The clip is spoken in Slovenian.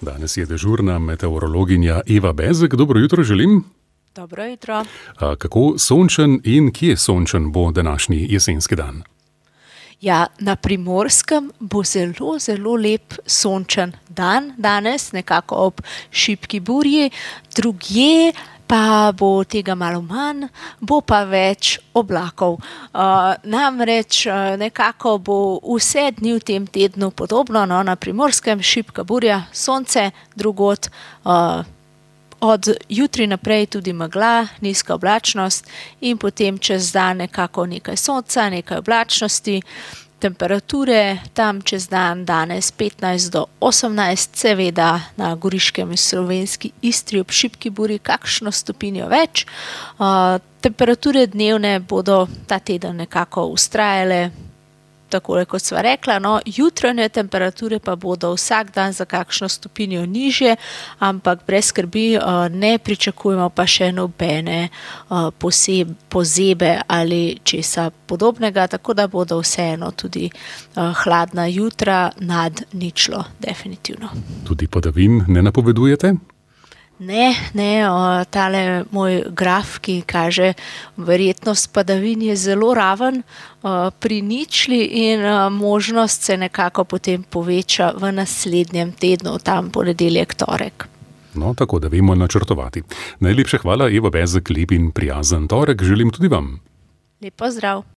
Danes je dežurna meteorologinja Eva Bezek. Dobro jutro želim. Dobro jutro. Kako sončen in kje sončen bo današnji jesenski dan? Ja, na Primorskem bo zelo, zelo lep sončen dan danes, nekako ob šibki burji, drugje pa bo tega malo manj, bo pa več oblakov. Namreč nekako bo vse dni v tem tednu podobno, no, na Primorskem šibka burja, sonce, drugod od jutri naprej tudi megla, nizka oblačnost in potem čez dan nekako nekaj sonca, nekaj oblačnosti. Temperature tam čez dan danes 15 do 18, seveda na Goriškem in slovenski Istri ob šibki burji kakšno stopinjo več. Temperature dnevne bodo ta teden nekako vztrajale, takole kot sva rekla, no, jutranje temperature pa bodo vsak dan za kakšno stopinjo nižje, ampak brez skrbi, ne pričakujemo pa še nobene pozebe ali česa podobnega, tako da bodo vseeno tudi hladna jutra nad ničlo, definitivno. Tudi padavin ne napovedujete? Ne, tale moj graf, ki kaže verjetnost padavin, je zelo raven pri ničli in možnost se nekako potem poveča v naslednjem tednu, tam ponedeljek, torek. No, tako da vemo načrtovati. Najlepša hvala, Eva Bezek, lep in prijazen torek želim tudi vam. Lep pozdrav.